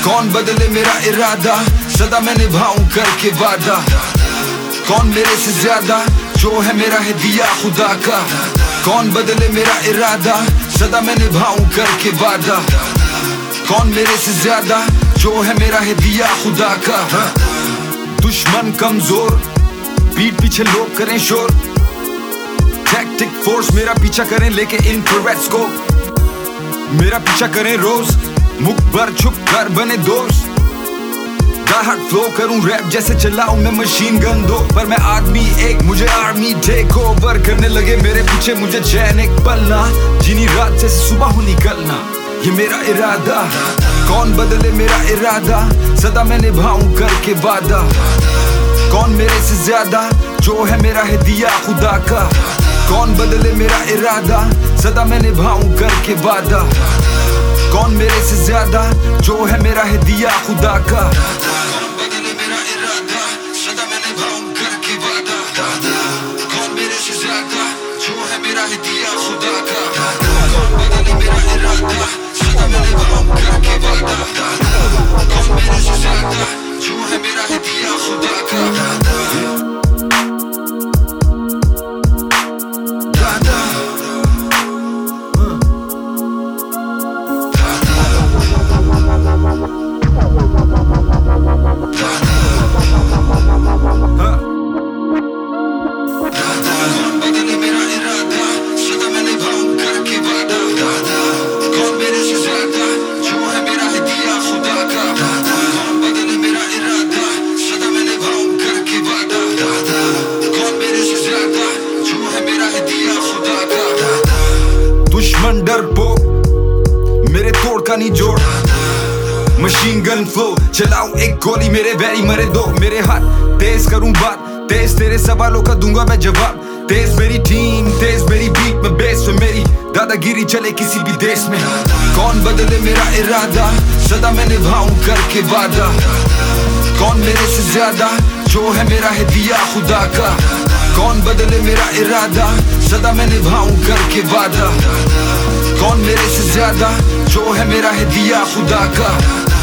कौन बदले मेरा इरादा, सदा मैं निभाऊं करके वादा। कौन मेरे से ज्यादा, जो है मेरा है दिया खुदा का। कौन बदले मेरा इरादा, सदा मैं निभाऊं करके वादा। कौन मेरे से ज्यादा, जो है मेरा है दिया खुदा का। दुश्मन कमजोर, पीठ पीछे लोग करें शोर। टैक्टिक फोर्स मेरा पीछा करें लेके इंफ्रारेड स्कोप। मेरा पीछा करें रोज, मुखबर छुप कर बने दोस्त। हार्ड फ्लो करूं रैप जैसे चलाऊं मैं मशीन गन दो। पर मैं आदमी एक, मुझे आर्मी टेक ओवर करने लगे मेरे पीछे। मुझे चैन एक पलना, जिनी रात से सुबह हो निकलना, ये मेरा इरादा। कौन बदले मेरा इरादा, सदा मैं निभाऊं करके वादा। कौन मेरे से ज्यादा, जो है मेरा है दिया खुदा का। कौन बदले मेरा इरादा, सदा मैं निभाऊं करके वादा। कौन मेरे से ज्यादा, जो है मेरा है दिया खुदा का। कौन बदले मेरा इरादा, सदा मैं निभाऊं करके वादा। कौन मेरे से ज्यादा, जो है मेरा है दिया खुदा का। कौन बदले मेरा इरादा, सदा मैं निभाऊं करके वादा। कौन मेरे से ज्यादा, जो है मेरा है दिया खुदा का। दुश्मन डरपोक, मेरे तोड़ का नहीं जोड़। मशीन गन फ्लो, चलाऊं एक गोली मेरे वैरी मरे दो। मेरे हाथ तेज करूं बात, तेज तेरे सवालों का दूंगा मैं जवाब। तेज मेरी टीम, तेज मेरी बीट में बेस में मेरी दादागिरी चले किसी भी देश में। कौन बदले मेरा इरादा, सदा मैं निभाऊं करके वादा। कौन मेरे से ज्यादा, जो है मेरा है दिया खुदा का। कौन बदले मेरा इरादा, सदा मैं निभाऊं करके वादा। कौन मेरे से ज्यादा, जो है मेरा है दिया खुदा का।